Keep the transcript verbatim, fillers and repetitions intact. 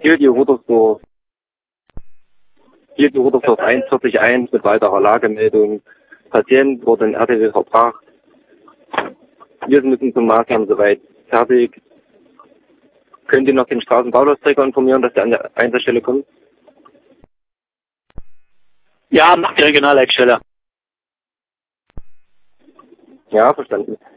Hier die Rudersdorf. Hier die Rudersdorf eins vier eins mit weiterer Lagemeldung. Patient wurde in R T W verbracht. Wir müssen zum Maßnahmen soweit fertig. Könnt ihr noch den Straßenbaulausträger informieren, dass der an der Einsatzstelle kommt? Ja, macht die Regionalleitstelle. Ja, verstanden.